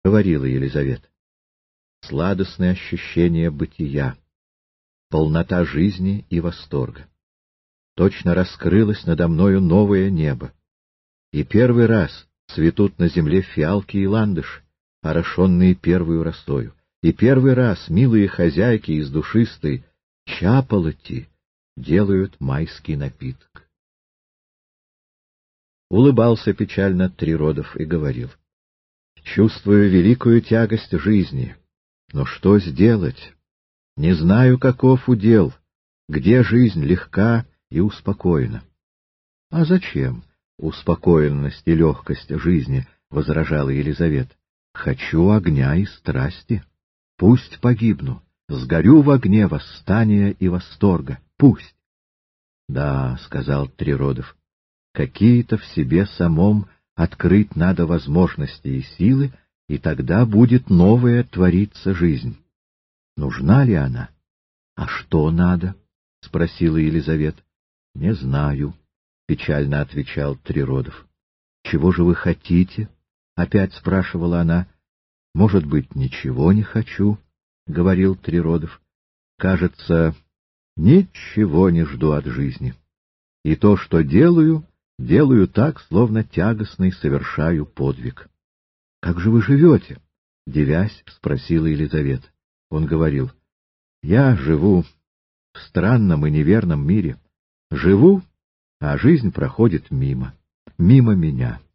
говорила Елизавета. Сладостное ощущение бытия, полнота жизни и восторга. Точно раскрылось надо мною новое небо. И первый раз цветут на земле фиалки и ландыши, орошенные первую росою. И первый раз милые хозяйки из душистой чаполоти делают майский напиток. Улыбался печально Триродов и говорил: «Чувствую великую тягость жизни, но что сделать? Не знаю, каков удел, где жизнь легка и успокоена». — А зачем успокоенность и легкость жизни? — возражала Елизавета. — Хочу огня и страсти. Пусть погибну, сгорю в огне восстания и восторга. Пусть. — Да, — сказал Триродов, — какие-то в себе самом открыть надо возможности и силы, и тогда будет новая твориться жизнь. Нужна ли она? — А что надо? — спросила Елизавета. — Не знаю, — печально отвечал Триродов. — Чего же вы хотите? — опять спрашивала она. — Может быть, ничего не хочу, — говорил Триродов. — Кажется, ничего не жду от жизни. И то, что делаю, делаю так, словно тягостный совершаю подвиг. — Как же вы живете? — девясь, спросила Елизавета. Он говорил: — Я живу в странном и неверном мире. Живу, а жизнь проходит мимо меня.